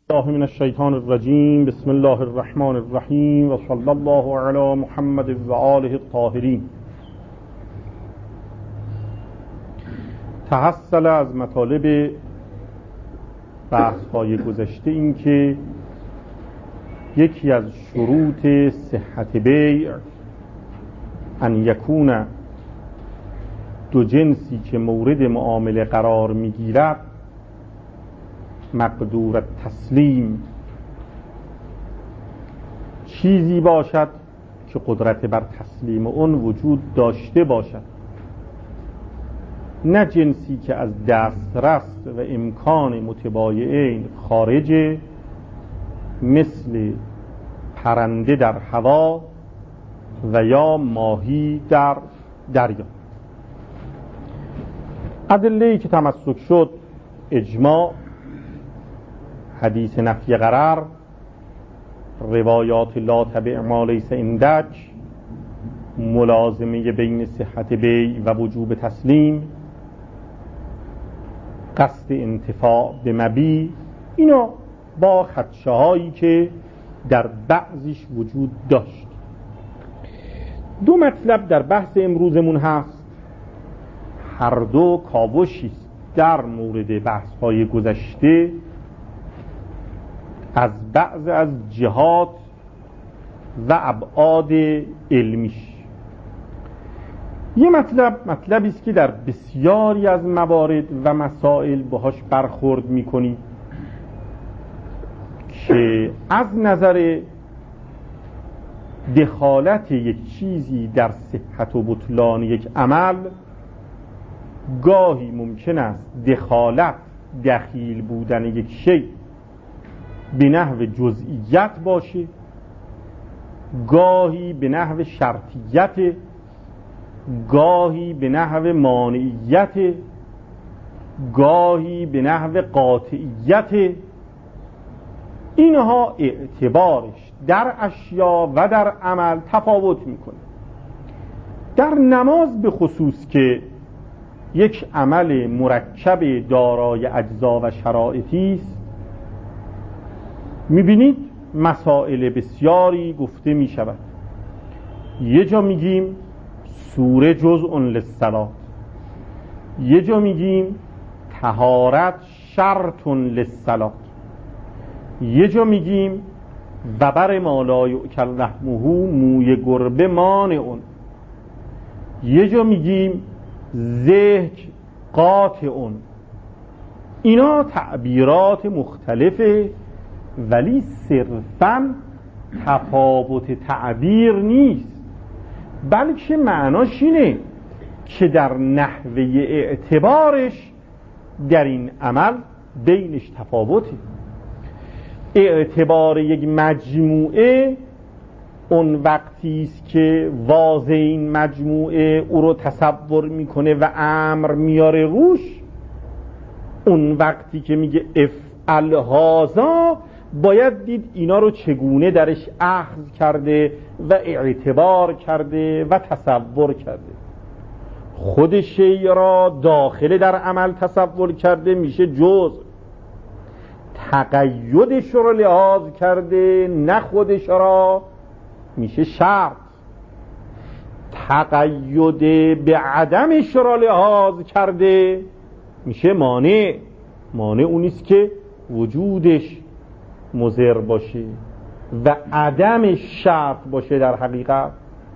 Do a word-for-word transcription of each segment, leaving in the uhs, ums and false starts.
الله من الشیطان الرجیم. بسم الله الرحمن الرحیم و صلی الله علی محمد و آله الطاهرین. تحصل از مطالب بحث‌های گذشته این که یکی از شروط صحت بیع ان یکون دو جنسی که مورد معامله قرار میگیرد مقدور تسلیم، چیزی باشد که قدرت بر تسلیم اون وجود داشته باشد، نه جنسی که از دسترس و امکان متبایعین خارجه، مثل پرنده در هوا و یا ماهی در دریا. ادله‌ای که تمسک شد اجماع، حدیث نفی غرر، روایات لا تبع ما لیس عندک، ملازمه بین صحت بیع و وجوب تسلیم، قصد انتفاع به مبیع، اینا با خدشه هایی که در بعضیش وجود داشت. دو مطلب در بحث امروزمون هست، هر دو کاوشی در مورد بحث های گذشته از بعض از جهات و ابعاد علمیش. یه مطلب مطلبی است که در بسیاری از موارد و مسائل باهاش برخورد می‌کنی که از نظر دخالت یک چیزی در صحت و بطلان یک عمل گاهی ممکن است دخالت، دخیل بودن یک شی به نحو جزئیت باشه، گاهی به نحو شرطیت، گاهی به نحو مانعیت، گاهی به نحو قاطعیت. اینها اعتبارش در اشیا و در عمل تفاوت میکنه. در نماز به خصوص که یک عمل مرکب دارای اجزا و شرایطی است، میبینید مسائل بسیاری گفته میشود. یه جا میگیم سوره جزء للصلاة، یه جا میگیم طهارت شرط للصلاة، یه جا میگیم وبر ما لا یؤکل لحمه، موی گربه مانع، یه جا میگیم ذکر قاطع. اینا تعبیرات مختلفه، ولی صرفاً تفاوت تعبیر نیست، بلکه معناش اینه که در نحوه اعتبارش در این عمل بینش تفاوته. اعتبار یک مجموعه اون وقتی است که واضح این مجموعه او رو تصور میکنه و امر میاره روش، اون وقتی که میگه افعل هذا باید دید اینا رو چگونه درش اخذ کرده و اعتبار کرده و تصور کرده. خود شی را داخل در عمل تصور کرده میشه جزء، تقیدش رو لحاظ کرده نه خودش را میشه شرط، تقید به عدمش را لحاظ کرده میشه مانع. مانع اونیست که وجودش مضر باشه و عدم شرط باشه در حقیقت،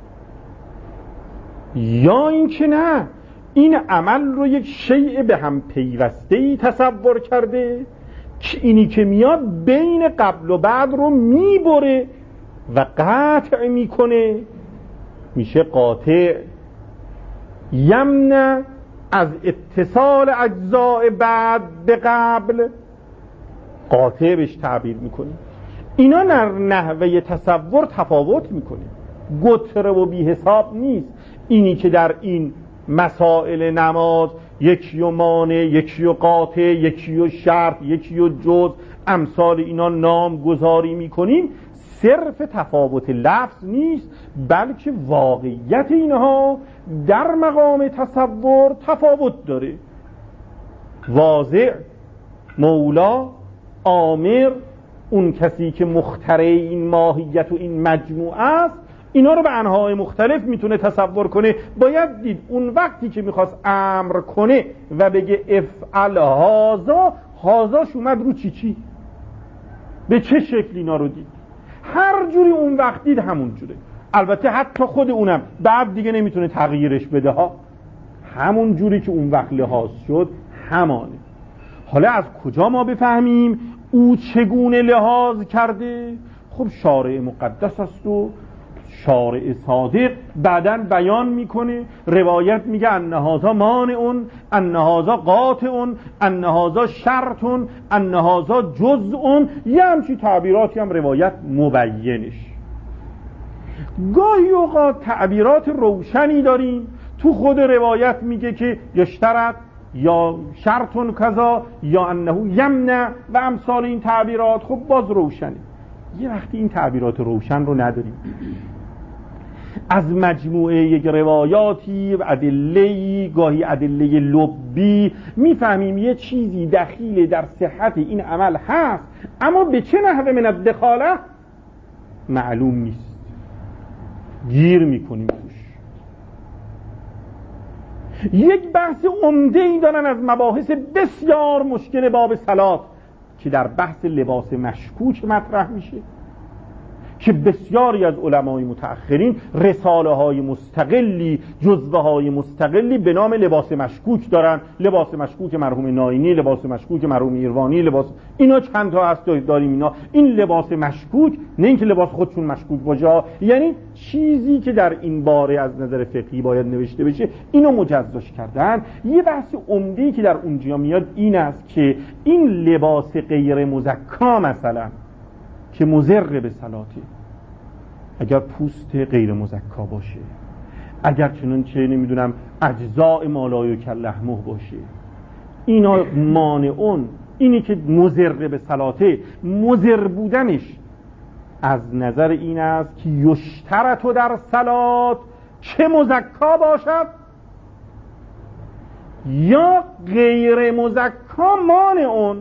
یا این که نه، این عمل رو یک شیء به هم پیوسته‌ای تصور کرده که اینی که میاد بین قبل و بعد رو میبره و قطع میکنه، میشه قاطع. یمنع از اتصال اجزاء بعد به قبل، قاطع بهش تعبیر میکنه. اینا در نحوه تصور تفاوت میکنه، گتره و بی حساب نیست. اینی که در این مسائل نماز یکی و مانع، یکی و قاطع، یکی و شرط، یکی و جز، امثال اینا نام گذاری میکنیم، صرف تفاوت لفظ نیست، بلکه واقعیت اینها در مقام تصور تفاوت داره. واضح مولا آمر اون کسی که مخترع این ماهیت و این مجموعه است اینا رو به انواع مختلف میتونه تصور کنه. باید دید اون وقتی که میخواست امر کنه و بگه افعل هازا، هازاش اومد رو چی چی، به چه شکلی اینا رو دید. هر جوری اون وقت دید همون جوره. البته حتی خود اونم بعد دیگه نمیتونه تغییرش بده ها، همون جوری که اون وقت لحاظ شد همانه. حالا از کجا ما بفهمیم او چگونه لحاظ کرده؟ خب شارع مقدس است و شارع صادق بعداً بیان میکنه، روایت میگه انهازا مانعون، انهازا قاطعون، انهازا شرطون، انهازا جزءون، یه همچی تعبیراتی هم روایت مبینش. گاهی اوقات تعبیرات روشنی داریم، تو خود روایت میگه که یشترط یا شرطون کذا یا انه یمنع و امثال این تعبیرات، خب باز روشنه. یه وقتی این تعبیرات روشن رو نداریم، از مجموعه یک روایاتی و ادله‌ای، گاهی ادله لبی، میفهمیم یه چیزی دخیل در صحت این عمل هست، اما به چه نحوه من الدخاله معلوم نیست، گیر میکنیم توش. یک بحث عمده‌ای دارن از مباحث بسیار مشکل باب صلات که در بحث لباس مشکوک مطرح میشه، که بسیاری از علمای متأخرین رساله های مستقلی، جزوه های مستقلی به نام لباس مشکوک دارن. لباس مشکوک مرحوم ناینی، لباس مشکوک مرحوم ایروانی، لباس اینا چند تا هست داریم اینا. این لباس مشکوک، نه اینکه لباس خودشون مشکوک باشه، یعنی چیزی که در این باره از نظر فقهی باید نوشته بشه اینو مجزاش کردن. یه بحث عمده‌ای که در اونجا میاد این است که این لباس غیر مزکا مثلا که مضر به صلاته، اگر پوست غیر مزکا باشه، اگر چنانچه نمیدونم اجزاء مالایو کلحمه باشه، اینا مانعون. اینی که مضر به صلاته، مضر بودنش از نظر این است که یشترط در صلات چه مزکا باشد یا غیر مزکا مانعون.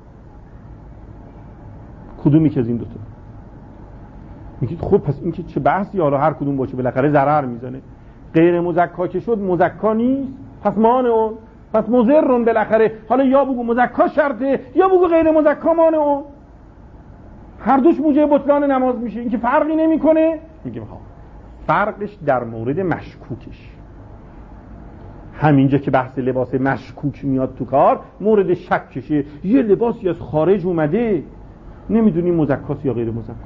کدومی که از این دوتا؟ میگید خب پس این که چه بحثی، حالا هر کدوم باشه بالاخره ضرر میزنه. غیر مزکا که شد مزکا نیست، پس مانعون، پس مضرون بالاخره. حالا یا بگو مزکا شرطه یا بگو غیر مزکا مانعون، هر دوش موجب بطلان نماز میشه. این که فرقی نمیکنه. میگیم ها فرقش در مورد مشکوکش. همینجا که بحث لباس مشکوک میاد تو کار، مورد شکشه. یه لباسی از خارج اومده، نمیدونی مزکاست یا غیر مزکا.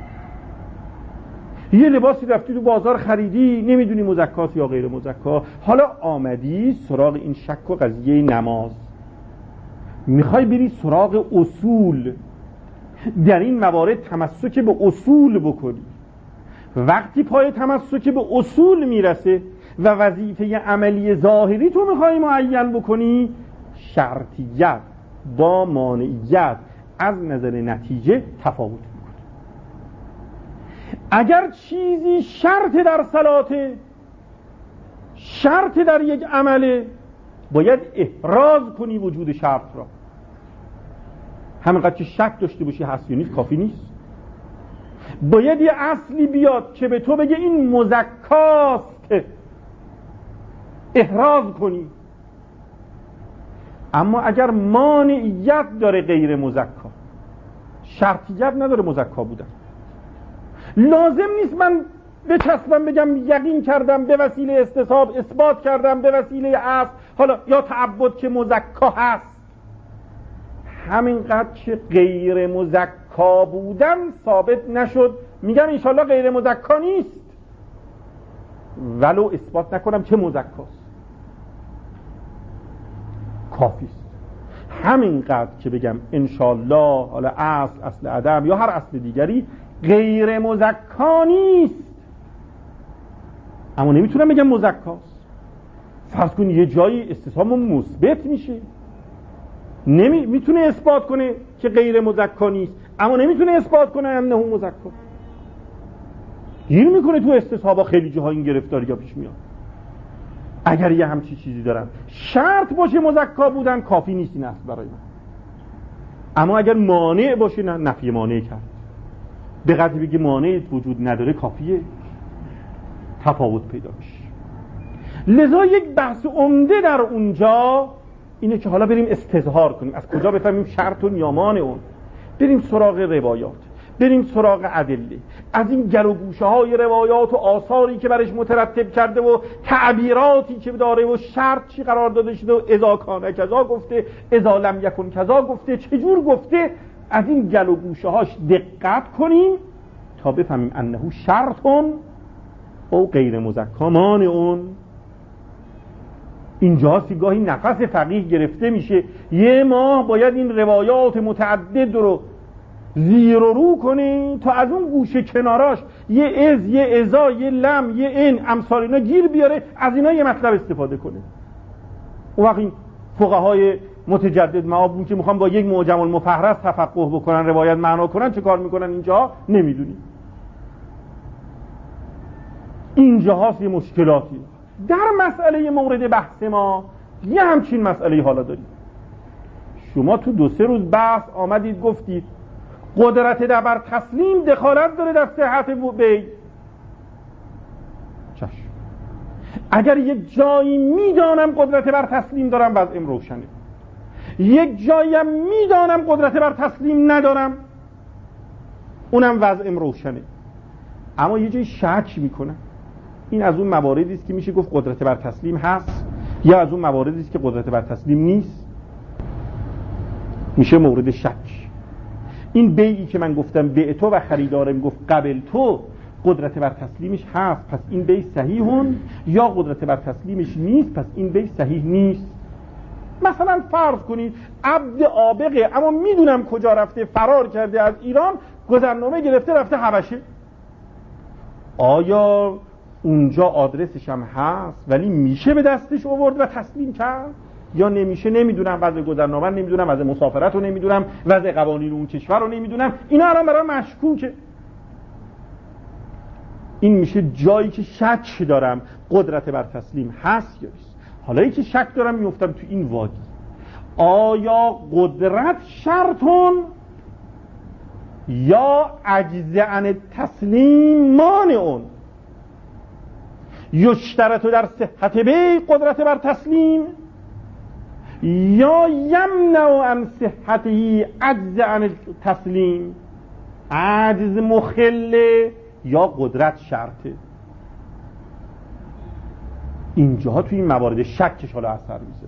یه لباسی رفتی تو بازار خریدی، نمیدونی مزکاست یا غیر مزکا. حالا آمدی سراغ این شک و قضیه نماز، میخوای بری سراغ اصول، در این موارد تمسک به اصول بکنی. وقتی پای تمسک به اصول میرسه و وظیفه عملی ظاهری تو میخوای معین بکنی، شرطیت با مانعیت از نظر نتیجه تفاوت میکنه. اگر چیزی شرط در صلاته، شرط در یک عمله، باید احراز کنی وجود شرط را. همینقدر که شک داشته باشی هست یا نیست کافی نیست. باید یه اصلی بیاد که به تو بگه این مزکاست، احراز کنی. اما اگر مانعیت داره غیر مزکا، شرطیت نداره مزکا بودن، لازم نیست من بچسبم بگم یقین کردم به وسیله استصحاب اثبات کردم به وسیله اصل حالا یا تعبد که مزکا هست. همینقدر که غیر مزکا بودن ثابت نشد، میگم انشالله غیر مزکا نیست ولو اثبات نکنم چه مزکاست، کافیست. همینقدر که بگم انشالله حالا اصل اصل عدم یا هر اصل دیگری غیر مزکا نیست، اما نمیتونم بگم مزکاست. فرض کن یه جایی استصحاب مثبت میشه، نمی میتونه اثبات کنه که غیر مزکا نیست، اما نمیتونه اثبات کنه انه مزکا. گیر میکنه تو استصحابا خیلی جاها این گرفتاری ها پیش میاد. اگر یه همچی چیزی دارن شرط باشه مزکا بودن، کافی نیست این اصل برای من. اما اگر مانع باشه نه نفی مانع کرد. به قدری بگه مانع وجود نداره کافیه تفاوت پیدا بشه. لذا یک بحث عمده در اونجا اینه که حالا بریم استظهار کنیم. از کجا بفهمیم شرطون یا مانع اون؟ بریم سراغ روایات، بریم سراغ ادله، از این گر و گوشه های روایات و آثاری که برش مترتب کرده و تعبیراتی که داره و شرط چی قرار داده شده و اذا کان کذا گفته، اذا لم یکن کذا گفته، چجور گفته. از این گل و گوشه هاش دقت کنیم تا بفهمیم انه شرطون او غیر مزکا مانعون. اینجاست که گاهی نفس فقیه گرفته میشه. یه ماه باید این روایات متعدد رو زیر و رو کنی تا از اون گوشه کناراش یه از، یه ازا، یه لم، یه این امثال اینا گیر بیاره، از اینا یه مطلب استفاده کنه. اون وقت این فقهای متجدد معابون که میخوان با یک معجم المفهرس تفقه بکنن، روایت معنا کنن، چه کار میکنن اینجا نمیدونی. اینجا هاست یه مشکلاتی در مسئله مورد بحث ما. یه همچین مسئله حالا داریم. شما تو دو سه روز بحث آمدید گفتید قدرت در تسلیم دخالت داره در صحت بی. چشم. اگر یک جایی میدانم قدرت بر تسلیم دارم وضعم روشنه، یک جایی میدانم قدرت بر تسلیم ندارم اونم وضعم روشنه. اما یه جایی شک میکنم. این از اون مواردی است که میشه گفت قدرت بر تسلیم هست، یا از اون مواردی است که قدرت بر تسلیم نیست، میشه مورد شک. این بیعی که من گفتم بیع تو و خریدارم گفت قبل تو قدرت بر تسلیمش هست، پس این بیع صحیحون، یا قدرت بر تسلیمش نیست، پس این بیع صحیح نیست. مثلا فرض کنید عبد آبقه اما میدونم کجا رفته، فرار کرده از ایران، گذرنامه گرفته رفته حبشه. آیا اونجا آدرسش هم هست ولی میشه به دستش آورد و تسلیم کرد یا نمیشه؟ نمیدونم. وضع گذرنامه نمیدونم، وضع مسافرت رو نمیدونم، وضع قوانین اون کشور رو نمیدونم. اینا الان برای مشکوکه. این میشه جایی که شک دارم قدرت بر تسلیم هست یا نیست. حالا ای که شک دارم میفتم تو این وادی. آیا قدرت شرطون یا عجز عن تسلیم مانعون؟ یشترط در صحت بی قدرت بر تسلیم یا یمنع عن صحته عجز عن تسلیم؟ عجز مخله یا قدرت شرطه؟ اینجاها توی این موارد شکش حالا اثر میذاره.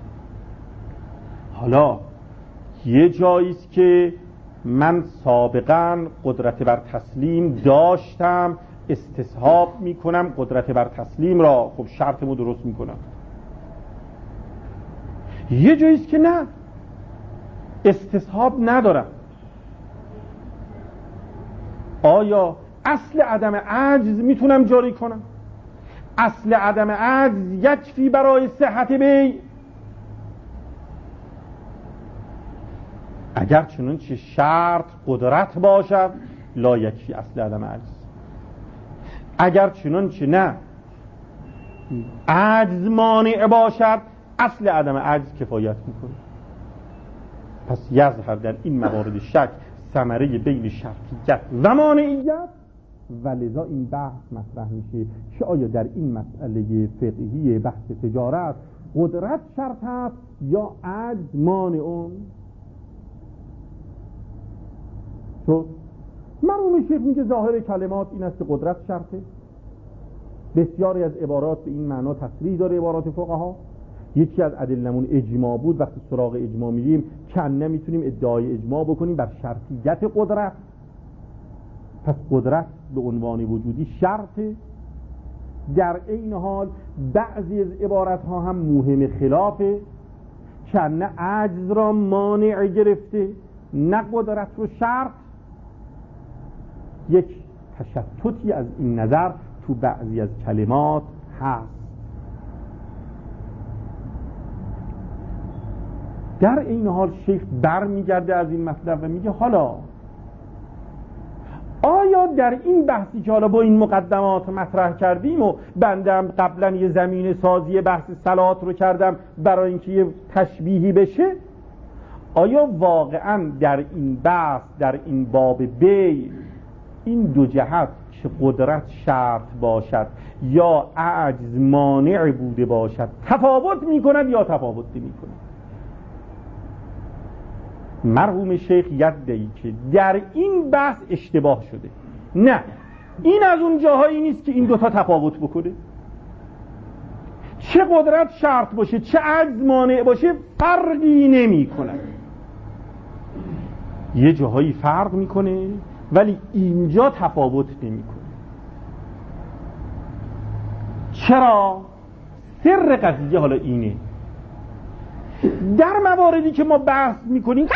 حالا یه جاییست که من سابقا قدرت بر تسلیم داشتم، استصحاب میکنم قدرت بر تسلیم را، خب شرطمو درست میکنم. یه جاییست که نه، استصحاب ندارم. آیا اصل عدم عجز میتونم جاری کنم؟ اصل عدم عجز یکفی برای صحت بی؟ اگر چنانچه شرط قدرت باشد لا یکفی اصل عدم عجز. اگر چنانچه نه عجز مانع باشد اصل عدم عجز کفایت میکنه. پس یظهر در این موارد شک ثمره بین شرطیت و مانعیت، و لذا این بحث مطرح میشه که آیا در این مسئله فقهی بحث تجارت قدرت شرط است یا عجز مانع؟ تو مرحوم شیخ میگه ظاهر کلمات این است که قدرت شرطه. بسیاری از عبارات به این معنا تصریح داره عبارات فقها. یکی از ادلمون اجماع بود. وقتی سراغ اجماع میریم کنه میتونیم ادعای اجماع بکنیم بر شرطیت قدرت. پس قدرت به عنوان وجودی شرطه. در این حال بعضی از عبارت ها هم موهم خلافه، کنه عجز را مانع گرفته نه قدرت رو شرط. یک تشتتی از این نظر تو بعضی از کلمات هست. در این حال شیخ بر میگرده از این مطلب و میگه حالا آیا در این بحثی که حالا با این مقدمات مطرح کردیم و بندم قبلا یه زمین سازی بحث صلات رو کردم برای اینکه یه تشبیهی بشه، آیا واقعا در این بحث، در این باب بی، این دو جهت که قدرت شرط باشد یا عجز مانع بوده باشد تفاوت میکند یا تفاوت نمیکند؟ مرحوم شیخ یدعی که در این بحث اشتباه شده. نه، این از اون جاهایی نیست که این دوتا تفاوت بکنه. چه قدرت شرط باشه چه عجز مانع باشه فرقی نمی کنه. یه جاهایی فرق میکنه ولی اینجا تفاوت نمی کنه. چرا؟ سر قضیه حالا اینه، در مواردی که ما بحث میکنیم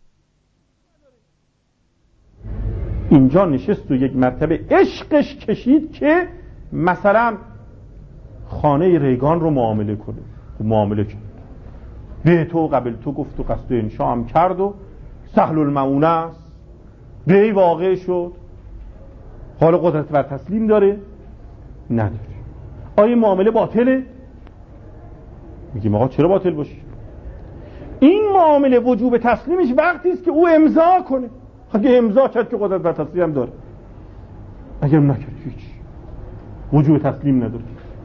اینجا نشست و یک مرتبه عشقش کشید که مثلا خانه ریگان رو معامله کنه. معامله کرد، به تو قبل تو گفت و قصد انشا هم کرد و سهل المعونه است، به واقع شد. حالا قدرت بر تسلیم داره؟ نداره. آیا معامله باطله؟ میگیم آقا چرا باطل باشه؟ این معامله وجوب تسلیمش وقتی است که او امضا کنه. اگه امضا کرد که قدرت بر تسلیم هم داره، اگر نکرد هیچ وجوب تسلیم نداره.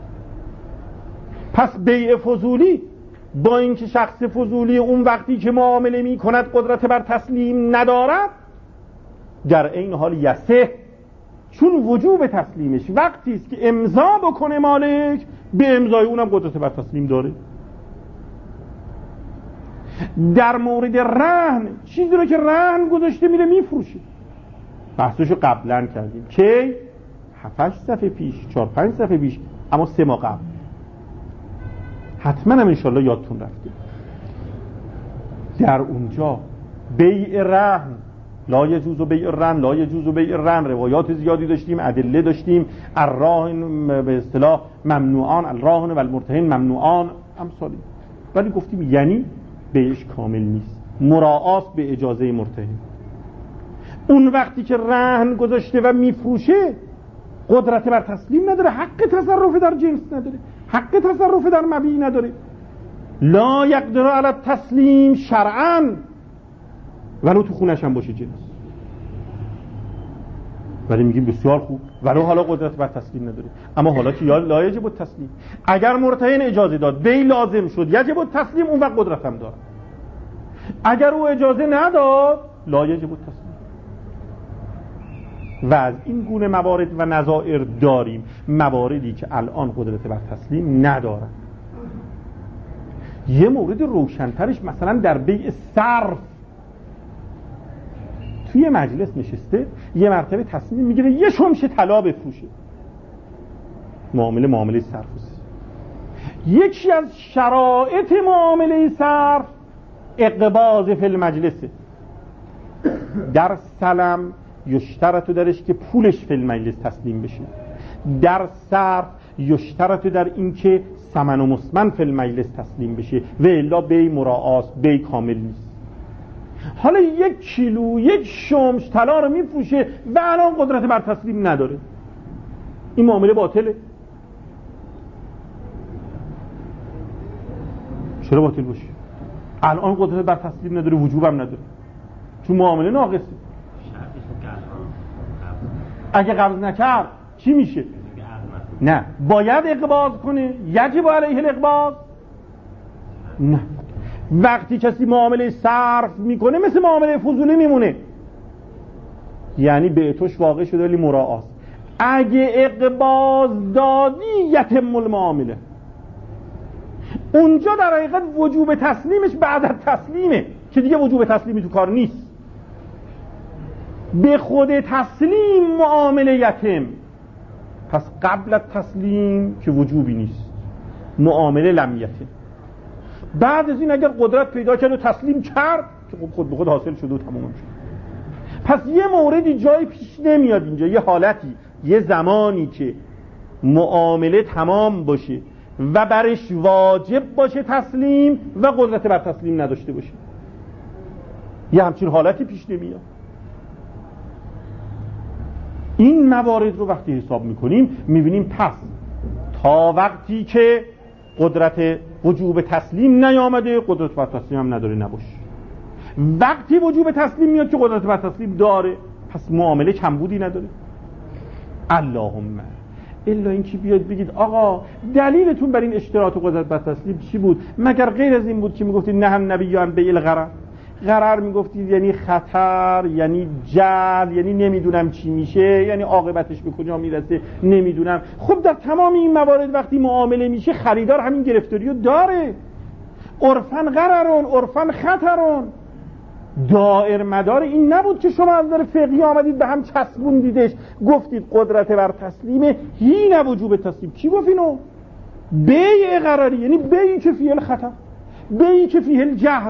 پس بیع فضولی با اینکه شخص فضولی اون وقتی که معامله می کند قدرت بر تسلیم ندارد، در این حال یسه، چون وجوب تسلیمش وقتی است که امضا بکنه مالک، به امضای اونم قدرت بر تسلیم داره. در مورد رهن، چیزی رو که رهن گذاشته میره میفروشه، بحثشو قبلا کردیم که هفت صفحه پیش، چهار پنج صفحه پیش، اما سه ماه قبل. حتما هم انشالله یادتون رفته. در اونجا بیع رهن، لا یجوز بیع الرهن، لا یجوز بیع الرهن، روایات زیادی داشتیم، ادله داشتیم، الراهن به اصطلاح ممنوعان، الراهن و المرتهن ممنوعان امثالی. ولی گفتیم یعنی بیعش کامل نیست، مراعات به اجازه مرتهن. اون وقتی که رهن گذاشته و میفروشه قدرت بر تسلیم نداره، حق تصرف در جنس نداره، حق تصرف در مبیع نداره. لا یقدر علی التسلیم شرعاً، ولو تو خونش هم باشه جنس. ولی میگیم بسیار خوب، ولو حالا قدرت بر تسلیم نداره. اما حالا که یا لا یجب التسلیم، اگر مرتهن اجازه داد بی لازم شد یجب التسلیم، اون وقت قدرت هم داره. اگر او اجازه نداد لا یجب التسلیم. و از این گونه موارد و نظائر داریم، مواردی که الان قدرت بر تسلیم ندارن. یه مورد روشنترش مثلا در بیع صرف، توی مجلس نشسته یه مرتبه تصمیم میگیره یه شمشه طلا بفروشه، معامله معامله صرف است. یکی از شرایط معامله صرف اقباض فی المجلسه. در سلم یشترط درش که پولش فی المجلس تسلیم بشه، در صرف یشترط در این که ثمن و مسمن فی المجلس تسلیم بشه، و الا بی مراعات، بی کامل نیست. حالا یک کیلو یک شمش طلا رو میفروشه و الان قدرت بر تسلیم نداره، این معامله باطله. چرا باطل باشه؟ الان قدرت بر تسلیم نداره، وجوبم نداره، چون معامله ناقصه. اگه قبض نکرد چی میشه؟ نه، باید اقباض کنه، یجب علیه الاقباض. نه، وقتی کسی معامله صرف میکنه مثل معامله فضولی میمونه، یعنی به توش واقع شده ولی مراعات. اگه اقباض دادی یتم المعامله، اونجا در حقیقت وجوب تسلیمش بعد از تسلیمه که دیگه وجوب تسلیمی تو کار نیست. به خود تسلیم معامله یتم، پس قبل از تسلیم که وجوبی نیست، معامله لم یتم. بعد از این اگر قدرت پیدا کرد و تسلیم کرد که خود به خود حاصل شد و تمام شد. پس یه موردی جای پیش نمیاد اینجا، یه حالتی، یه زمانی که معامله تمام باشه و برش واجب باشه تسلیم و قدرت بر تسلیم نداشته باشه، یه همچین حالتی پیش نمیاد. این موارد رو وقتی حساب میکنیم میبینیم پس تا وقتی که قدرت وجوب تسلیم نیامده قدرت بر تسلیم هم نداره نباشه. وقتی وجوب تسلیم میاد که قدرت بر تسلیم داره، پس معامله کمبودی نداره. اللهم الا اینکه بیاد بگید آقا دلیلتون بر این اشتراط و قدرت بر تسلیم چی بود؟ مگر غیر از این بود که میگفتید نه هم نبی ان بیل غرر؟ غرر میگفتید یعنی خطر، یعنی جل، یعنی نمیدونم چی میشه، یعنی عاقبتش به کجا میرسه نمیدونم. خب در تمام این موارد وقتی معامله میشه خریدار همین گرفتاریو داره. عرفن غررون، عرفن خطرون. دائر مدار این نبود که شما از نظر فقهی آمدید به هم چسبوندیدش گفتید قدرت بر تسلیمه هی وجوب تسلیم. کی گفت اینو؟ بیع قراری، یعنی بیعی که فیه الخطر، بیعی که فیه الجهل.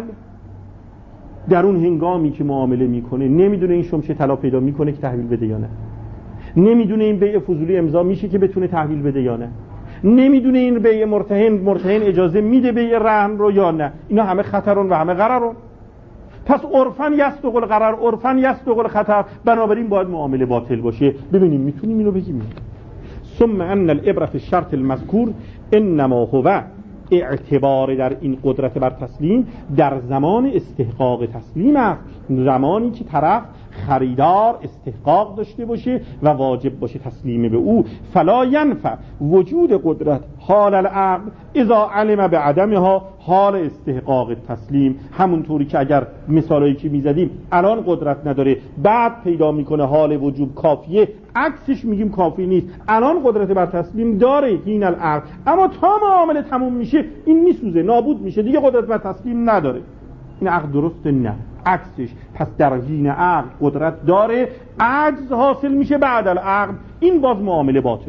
در اون هنگامی که معامله میکنه نمیدونه این شمشه طلا پیدا میکنه که تحویل بده یا نه، نمیدونه این بیع فضولی امضا میشه که بتونه تحویل بده یا نه، نمیدونه این بیع مرتهن مرتهن اجازه میده بیع رهن رو یا نه. اینا همه خطرون و همه غررون. پس عرفن یصدق الغرر، عرفن یصدق الخطر، بنابراین باید معامله باطل باشه. ببینیم میتونیم اینو بگیم. ثم ان العبره الشرط المذکور انما هو، اعتبار در این قدرت بر تسلیم در زمان استحقاق تسلیم است، زمانی که طرف خریدار استحقاق داشته باشه و واجب باشه تسلیم به او. فلا ینفع وجود قدرت حال العقد اذا علم به عدمها حال استحقاق تسلیم. همونطوری که اگر مثالایی که میزدیم الان قدرت نداره بعد پیدا میکنه حال وجوب کافیه، عکسش میگیم کافی نیست. الان قدرت بر تسلیم داره این العقد، اما تا معامله تموم میشه این میسوزه، نابود میشه، دیگه قدرت بر تسلیم نداره. این عقد درسته؟ نه، عکسش. پس در حین عقد قدرت داره، عجز حاصل میشه بعد العقد، این باز معامله باطله.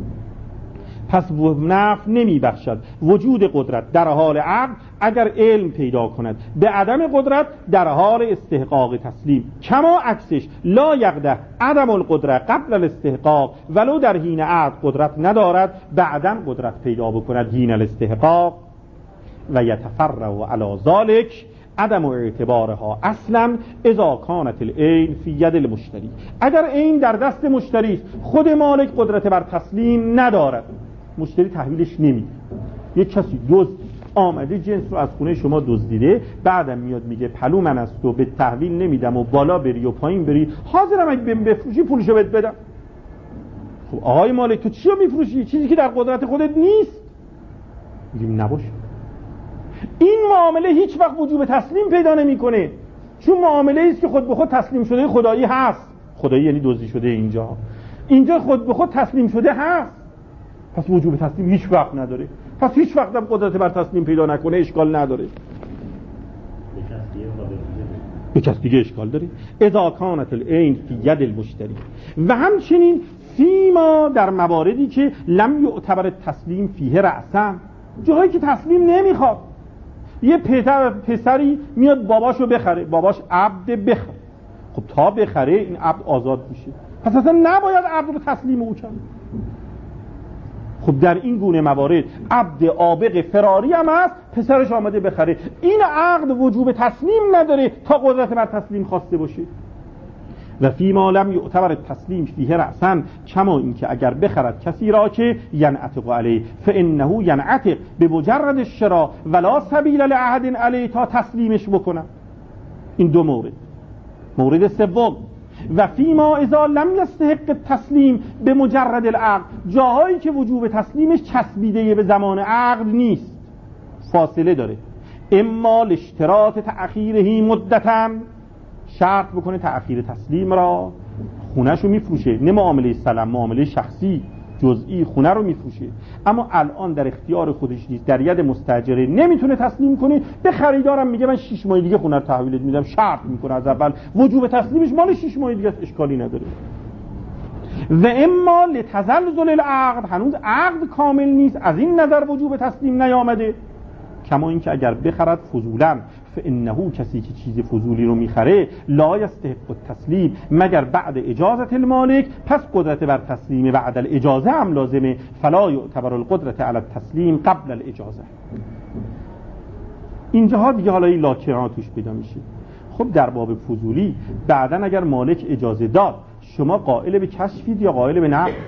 پس نفع نمی بخشد وجود قدرت در حال عقد اگر علم پیدا کند به عدم قدرت در حال استحقاق تسلیم. کما عکسش لا یقده عدم القدرت قبل الاستحقاق، ولو در حین عقد قدرت ندارد بعداً قدرت پیدا بکند حین الاستحقاق. و یتفرع علی ذلک عدم اعتبارها اصلا اذا کانت العین فی ید المشتری. اگر عین در دست مشتری است، خود مالک قدرت بر تسلیم ندارد، مشتری تحویلش نمیده. یک کسی دزد آمده جنس رو از خونه شما دزدیده، بعدم میاد میگه پلو من است و به تحویل نمیدم و بالا بری و پایین بری، حاضرم اگه بفروشی پولشو بهت بدم. خب آقای مالک تو چی رو میفروشی؟ چیزی که در قدرت خودت نیست. میگیم نباشه. این معامله هیچ وقت وجوب تسلیم پیدا نمیکنه، چون معامله است که خود به خود تسلیم شده خدایی هست. خدایی یعنی دزدی شده، اینجا اینجا خود به خود تسلیم شده هست، پس وجوب تسلیم هیچ وقت نداره. پس هیچ وقت هم قدرت بر تسلیم پیدا نکنه اشکال نداره، به کس دیگه اشکال داره. اذا کانت العین فی ید المشتری. و همچنین فیما در مواردی که لم یعتبر تسلیم فیه رأسا، جایی که تسلیم نمیخواد. یه پسر پسری میاد باباشو بخره، باباش عبد بخره، خب تا بخره این عبد آزاد میشه، پس اصلا نباید عبد رو تسلیم او کنه. خب در این گونه موارد عبد عابق فراری هم هست، پسرش آمده بخره، این عقد وجوب تسلیم نداره تا قدرت بر تسلیم خواسته باشه. و فی ما لم یعتبر التسلیم فیه رأسا، کما این که اگر بخرد کسی را که ینعتق علیه فانه ینعتق بمجرد الشراء ولا سبیل لأحد علیه، تا تسلیمش بکنه. این دو مورد. مورد سوم و فی ما اذا لم یستحق التسلیم به مجرد العقد، جاهایی که وجوب تسلیمش چسبیده به زمان عقد نیست، فاصله داره. اما لاشتراط تأخیره مدتاً، شرط بکنه تأخیر تسلیم را، خونه‌شو میفروشه، نه معامله سلم، معامله شخصی جزئی خونه رو میفروشه، اما الان در اختیار خودش نیست، در ید مستاجره نمیتونه تسلیم کنه، به خریدارم میگه من شش ماه دیگه خونه رو تحویلت میدم، شرط میکنه از اول وجوب تسلیمش مال شش ماه دیگه اشکالی نداره. و اما لتزلزل العقد، هنوز عقد کامل نیست، از این نظر وجوب تسلیم نیامده. کما اینکه اگر بخرد فضولا فانه، کسی که چیز فضولی رو میخره، لا یستحق التسلیم مگر بعد اجازت المالک، پس قدرت بر تسلیم بعد الاجازه هم لازمه. فلا یعتبر القدرت علی التسلیم قبل الاجازه. اینجاها دیگه حالا این لاکران توش پیدا میشه. خب در باب فضولی بعداً اگر مالک اجازه داد، شما قائل به کشفید یا قائل به نقل؟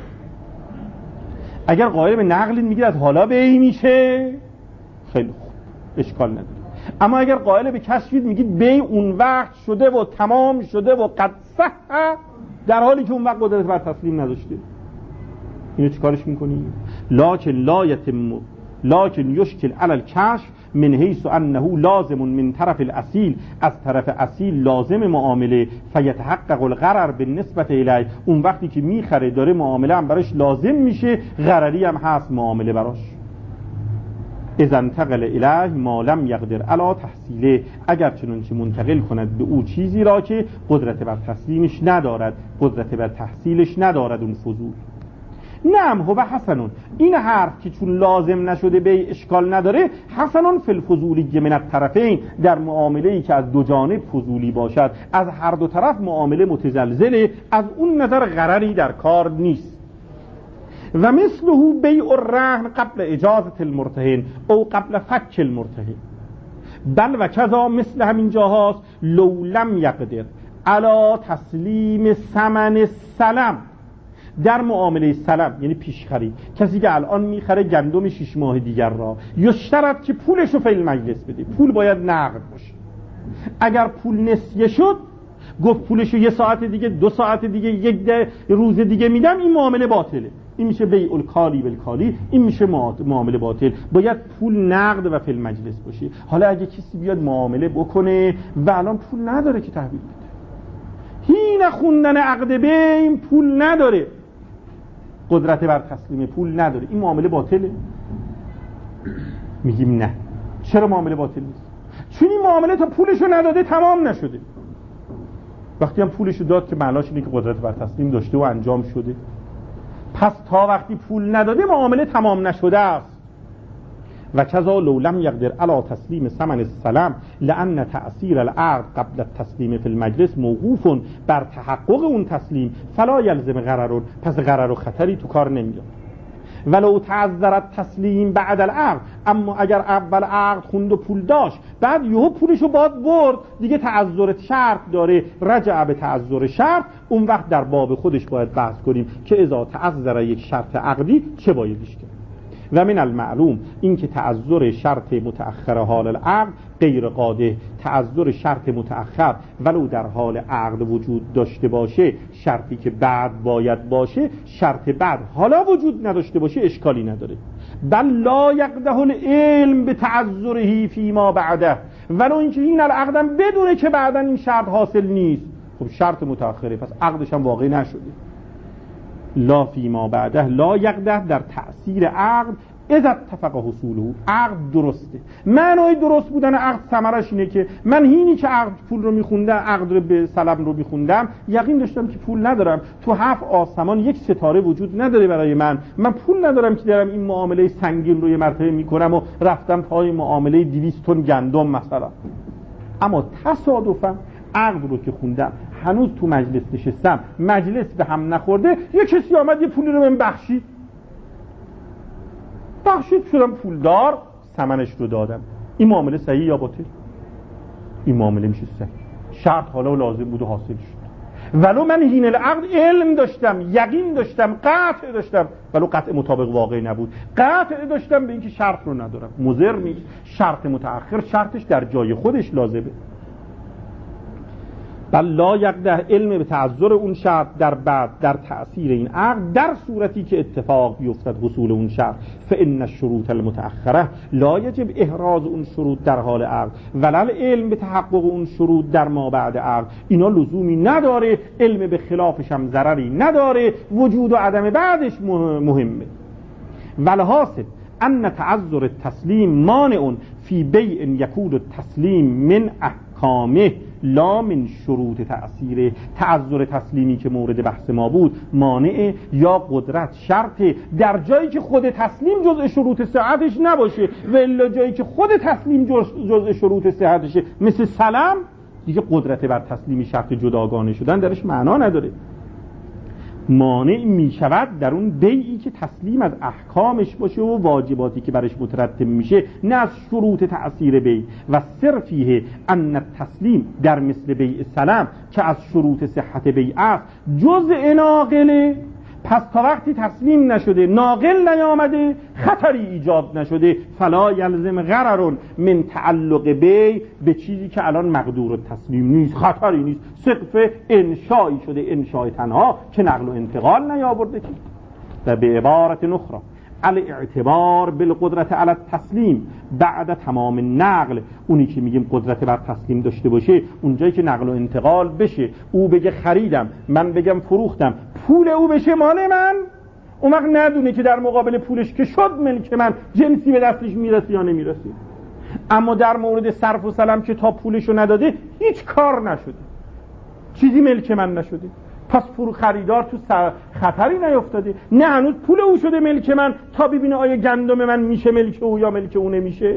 اگر قائل به نقل میگید از حالا به این میشه، خیلی خوب اشکال نداره. اما اگر قائل به کشفید میگید بی اون وقت شده و تمام شده و قد صح، در حالی که اون وقت قدرت بر تسلیم نداشته. اینو چیکارش میکنی؟ لکن لا یتم لکن یشکل علی الکشف من حیث انه لازم من طرف الاصیل، از طرف اصیل لازم معامله، فیتحقق الغرر بالنسبه الیه، اون وقتی که میخره داره معامله هم براش لازم میشه، غرری هم هست معامله براش. اذا انتقل الیه ما لم یقدر علی تحصیله، اگر چنانچه منتقل کند به او چیزی را که قدرت بر تسلیمش ندارد، قدرت بر تحصیلش ندارد اون فضول. نعم هو حسنون، این حرف که چون لازم نشده به اشکال نداره، حسنون فی الفضولی من الطرفین، در معامله‌ای که از دو جانب فضولی باشد، از هر دو طرف معامله متزلزله، از اون نظر غرری در کار نیست. و مثله بیع الرهن قبل اجازت المرتهن او قبل فک المرتهن، بل و کذا مثل همین جاهاست لو لم یقدر علی تسلیم ثمن سلم، در معامله سلم یعنی پیش خرید، کسی که الان میخره گندم شش ماه دیگر را، یشترط که پولشو فی المجلس بده، پول باید نقد باشه. اگر پول نسیه شد، گفت پولشو یه ساعت دیگه، دو ساعت دیگه، یک ده روز دیگه میدم، این معامله باطله. این میشه بیع الکالی بالکالی، این میشه معامله باطل. باید پول نقد و فی المجلس باشه. حالا اگه کسی بیاد معامله بکنه و الان پول نداره که تحویل بده، هین خوندن عقد بین پول نداره، قدرت بر تسلیم پول نداره، این معامله باطله؟ میگیم نه. چرا معامله باطل نیست؟ چون این معامله تا پولشو نداده تمام نشده. وقتی هم پولشو داد که معناش اینه که قدرت بر تسلیم داشته و انجام شده. پس تا وقتی پول نداده معامله تمام نشده است. و کذا لو لم یقدر علی تسلیم ثمن السلم لان تأثیر العقد قبل التسلیم فی المجلس موقوف بر تحقق اون تسلیم، فلا یلزم غرر، پس غرر و خطری تو کار نمیاد. ولو تعذر التسلیم بعد العقد، اما اگر اول عقد خوند و پول داشت، بعد یهو پولشو باد برد، دیگه تعذر شرط داره، رجع به تعذر شرط، اون وقت در باب خودش باید بحث کنیم که اذا تعذر یک شرط عقدی چه بایدش کرد. و من المعلوم این که تعذر شرط متأخر حال العقد غیر قاده، تعذر شرط متأخر ولو در حال عقد وجود داشته باشه، شرطی که بعد باید باشه، شرط بعد حالا وجود نداشته باشه اشکالی نداره. بل لا یقده العلم به تعذره فیما بعده، ولو اینکه این العقدم بدونه که بعدا این شرط حاصل نیست، خب شرط متأخره، پس عقدش هم واقعی نشده. لا فیما بعده لا یقده، در تأثیر عقد اذا اتفق حصوله، عقد درسته. معنای درست بودن عقد ثمرش اینه که من هینی که عقد پول رو میخوندم، عقد رو به سلم رو میخوندم، یقین داشتم که پول ندارم، تو هفت آسمان یک ستاره وجود نداره برای من، من پول ندارم که دارم این معامله سنگین رو یه مرتبه میکنم و رفتم پای معامله دویست تن گندم مثلا. اما تصادفا عقد رو که خوندم، هنوز تو مجلس نشستم، مجلس به هم نخورده، یه کسی آمد یه پولی رو من بخشید، بخشید شدم پولدار، ثمنش رو دادم. این معامله صحیح یا باطل؟ این معامله میشه صحیح، شرط حالا لازم بود و حاصل شد. ولو من هین العقد علم داشتم، یقین داشتم، قطع داشتم، ولو قطع مطابق واقعی نبود، قطع داشتم به اینکه شرط رو ندارم، مضر نیست. شرط متأخر شرطش در جای خودش لازمه. بل لا یقده، علم به تعذر اون شرط در بعد در تأثیر این عقد، در صورتی که اتفاق بیفتد حصول اون شرط، فإن الشروط المتأخره لا یجب احراز اون شروط در حال عقد، ولل علم به تحقق اون شروط در ما بعد عقد، اینا لزومی نداره، علم به خلافش هم ضرری نداره، وجود و عدم بعدش مهمه. والحاصل ان تعذر التسلیم مانع فی بیع یکون التسلیم من احکامه لا من شروط تأثیره. تعذر تسلیمی که مورد بحث ما بود مانع یا قدرت شرط در جایی که خود تسلیم جزء شروط صحتش نباشه، و الا جایی که خود تسلیم جزء شروط صحتشه مثل سلام، دیگه قدرت بر تسلیمی شرط جداگانه شدن درش معنا نداره. مانع می شود در اون بیعی که تسلیم از احکامش باشه و واجباتی که برش مترتب میشه، نه از شروط تأثیر بیع. و صرفیه ان التسلیم در مثل بیع سلام که از شروط صحت بیع است جزء ناقله پس تا وقتی تسلیم نشده، ناقل نیامده، خطری ایجاد نشده، فلا یلزم غرر من تعلق بی به چیزی که الان مقدور تسلیم نیست، خطری نیست، سقف انشایی شده، انشای تنها که نقل و انتقال نیاورده. و به عبارت نخرى الاعتبار بالقدرت علی التسلیم بعد تمام نقل، اونی که میگیم قدرت بر تسلیم داشته باشه اونجایی که نقل و انتقال بشه، او بگه خریدم، من بگم فروختم، پول او بشه مال من، اون وقت ندونه که در مقابل پولش که شد ملک من جنسی به دستش میرسه یا نمیرسه. اما در مورد صرف و سلم که تا پولشو نداده هیچ کار نشده، چیزی ملک من نشده، پس فرو خریدار تو خطری نیفتاده، نه هنوز پول او شده ملک من تا ببینه آیا گندم من میشه ملک او یا ملک او نمیشه.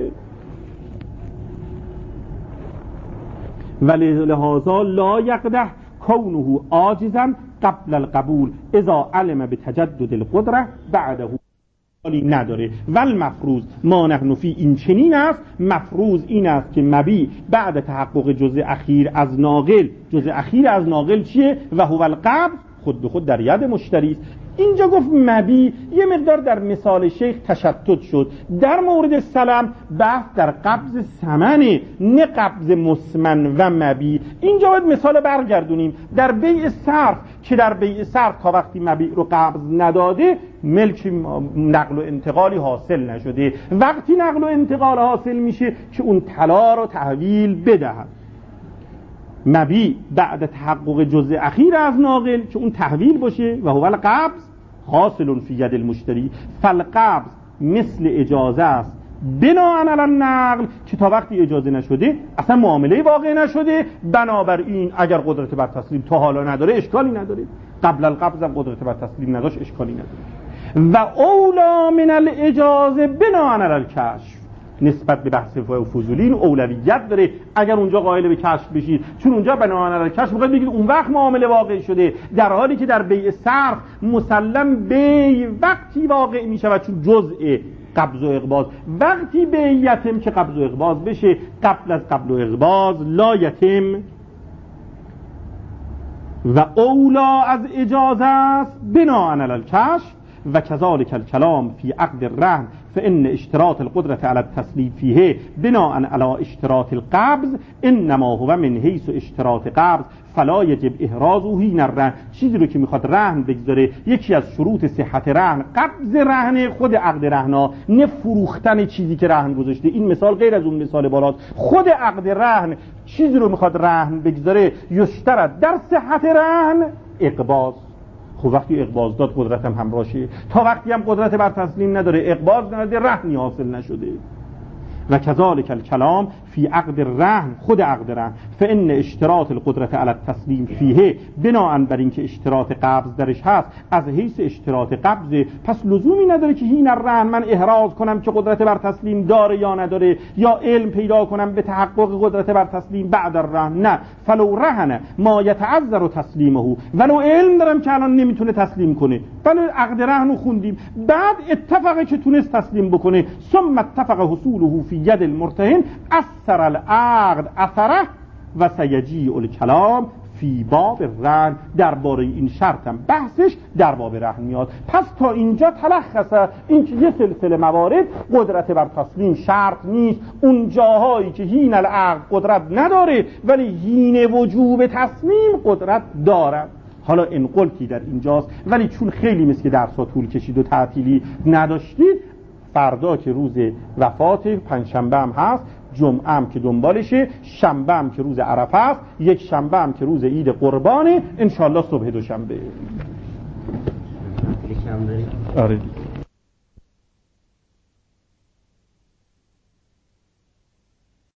ولی لهذا لا یقدح کونه عاجزا قبل القبول اذا علم بتجدد القدره بعده نداره. ول مفروض ما نحن فی، این چنین است، مفروض این است که مبی بعد تحقق جزء اخیر از ناقل، جزء اخیر از ناقل چیه؟ و هو القبض، خود به خود در ید مشتری است. اینجا گفت مبی، یه مقدار در مثال شیخ تشتت شد. در مورد سلم بحث در قبض ثمنه، نه قبض مسمن و مبی. اینجا باید مثال برگردونیم در بیع صرف، که در بیع صرف تا وقتی مبی رو قبض نداده ملک نقل و انتقالی حاصل نشده. وقتی نقل و انتقال حاصل میشه که اون طلا رو تحویل بدهد. مبی بعد تحقق جزء اخیر از ناقل که اون تحویل باشه، و هو القبض حاصل فی ید المشتری، فالقبض مثل اجازه است بنا علی النقل، که تا وقتی اجازه نشده اصلا معامله واقع نشده. بنابراین اگر قدرت بر تسلیم تا حالا نداره اشکالی نداره، قبل القبض هم قدرت بر تسلیم نداشت اشکالی نداره. و اولا من الاجازه بنا علی الکشف، نسبت به بحث فضولی اولویت داره اگر اونجا قائل به کشف بشید، چون اونجا بنابراین علی کشف میخواد بگید اون وقت معامله واقع شده، در حالی که در بیع صرف مسلم بیع وقتی واقع میشه چون جزء قبض و اقباض، وقتی بیع یتم که قبض و اقباض بشه، قبل از قبض و اقباض لا یتم. و اولا از اجازه است بنا علی الکشف. و کذالک الکلام فی عقد الرهن فان اشتراط القدرة على التسلیم فیه بناء علی اشتراط القبض انما هو من حیث اشتراط قبض فلا یجب احرازه حین الرهن. چیزی رو که میخواد رهن بگذاره، یکی از شروط صحت رهن قبض رهن، خود عقد رهن، نه فروختن چیزی که رهن گذاشته. این مثال غیر از اون مثال بالاست. خود عقد رهن چیزی رو میخواد رهن بگذاره، یشترط در صحت رهن اقباض. خب وقتی اقباض داد قدرت هم همراهشه، تا وقتی هم قدرت بر تسلیم نداره، اقباض نداره، رهنی حاصل نشده. و کذالک الکلام فی عقد الرهن، خود عقد رهن فان اشتراط القدرة علی التسلیم فیه بناء بر اینکه اشتراط قبض درش هست از حیث اشتراط قبض، پس لزومی نداره که حین الرهن من احراز کنم که قدرت بر تسلیم داره یا نداره، یا علم پیدا کنم به تحقق قدرت بر تسلیم بعد الرهن. نه، فلو رهن ما یتعذر تسلیمه، ولو علم دارم که الان نمیتونه تسلیم کنه، بله عقد رهن رو خوندیم، بعد اتفاقی که تونست تسلیم بکنه، ثم اتفق حصوله فی ید المرتهن اثر العقد اثره و سیجیء الکلام فی باب الرهن. درباره این شرطم بحثش در باب رهن میاد. پس تا اینجا تلخصه این که یه سلسله موارد قدرت بر تسلیم شرط نیست، اون جاهایی که حین العقد قدرت نداره ولی حین وجوب تسلیم قدرت دارد. حالا این قلتی در اینجاست، ولی چون خیلی مثل که درس‌ها طول کشید و تعطیلی نداشتید، فردا که روز وفات، پنجشنبه هم هست، جمعه هم که دنبالشه، شنبه هم که روز عرفه است، یک شنبه هم که روز عید قربانه، انشالله صبح دوشنبه. آره.